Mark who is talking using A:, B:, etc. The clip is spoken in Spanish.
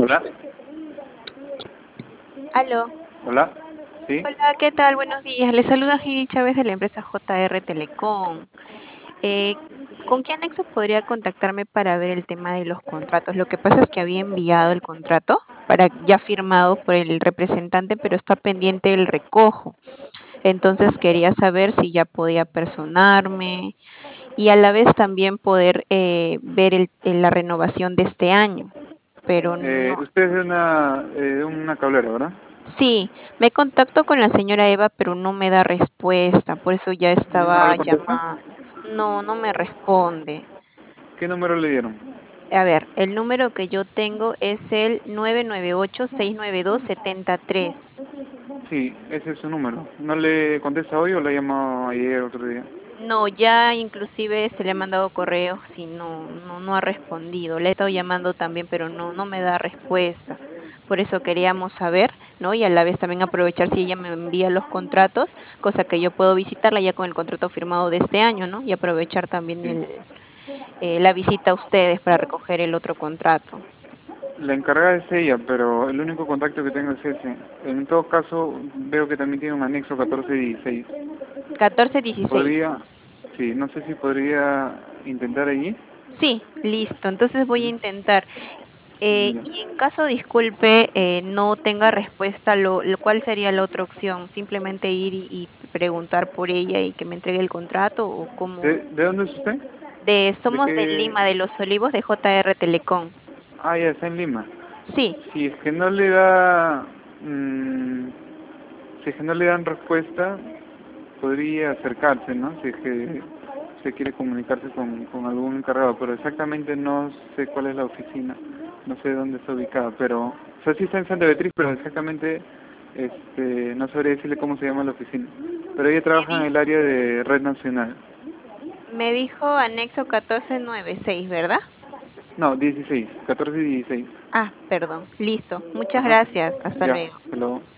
A: Hola,
B: Aló.
A: hola, sí.
B: Hola, ¿qué tal? Buenos días. Les saluda Heidi Chávez de la empresa JR Telecom. Eh, ¿Con qué anexo podría contactarme para ver el tema de los contratos? Lo que pasa es que había enviado el contrato para ya firmado por el representante, pero está pendiente el recojo. Entonces quería saber si ya podía personarme y a la vez también poder ver la renovación de este año. Pero no.
A: Usted es de una cablera, ¿verdad?
B: Sí, me contacto con la señora Eva, pero no me da respuesta, por eso ya
A: ¿No
B: estaba
A: le contesta?
B: llamando. No, no me responde.
A: ¿Qué número le dieron?
B: A ver, el número que yo tengo es el 998-692-73.
A: Sí, ese es su número. ¿No le contesta hoy o le ha llamado ayer otro día?
B: No, ya inclusive se le ha mandado correos y no ha respondido. Le he estado llamando también, pero no me da respuesta. Por eso queríamos saber, ¿no? Y a la vez también aprovechar si ella me envía los contratos, cosa que yo puedo visitarla ya con el contrato firmado de este año, ¿no? Y aprovechar también
A: Sí.
B: la visita a ustedes para recoger el otro contrato.
A: La encargada es ella, pero el único contacto que tengo es ese. En todo caso, veo que también tiene un anexo 1416.
B: 1416.
A: Podría, sí, no sé si podría intentar allí.
B: Sí, listo. Entonces voy a intentar.
A: Ya.
B: Y en caso, disculpe, no tenga respuesta, ¿cuál sería la otra opción? ¿Simplemente ir y preguntar por ella y que me entregue el contrato o cómo?
A: ¿De dónde es usted? ¿De
B: Somos de
A: qué?
B: Lima, de Los Olivos, de JR Telecom.
A: Ah, ya está en Lima.
B: Sí,
A: Si es que no le da, mm, si es que no le dan respuesta, podría acercarse, ¿no? Si es que se quiere comunicarse con algún encargado, pero exactamente no sé cuál es la oficina, no sé dónde está ubicada, pero, o sea, sí está en Santa Beatriz, pero exactamente, no sabría decirle cómo se llama la oficina. Pero ella
B: me
A: trabaja en el
B: dijo,
A: área de red nacional.
B: me dijo anexo 1496, ¿verdad?
A: No, 16, 14 y 16.
B: Ah, perdón. Listo. Muchas
A: Ajá,
B: gracias. Hasta
A: ya,
B: luego.
A: hello.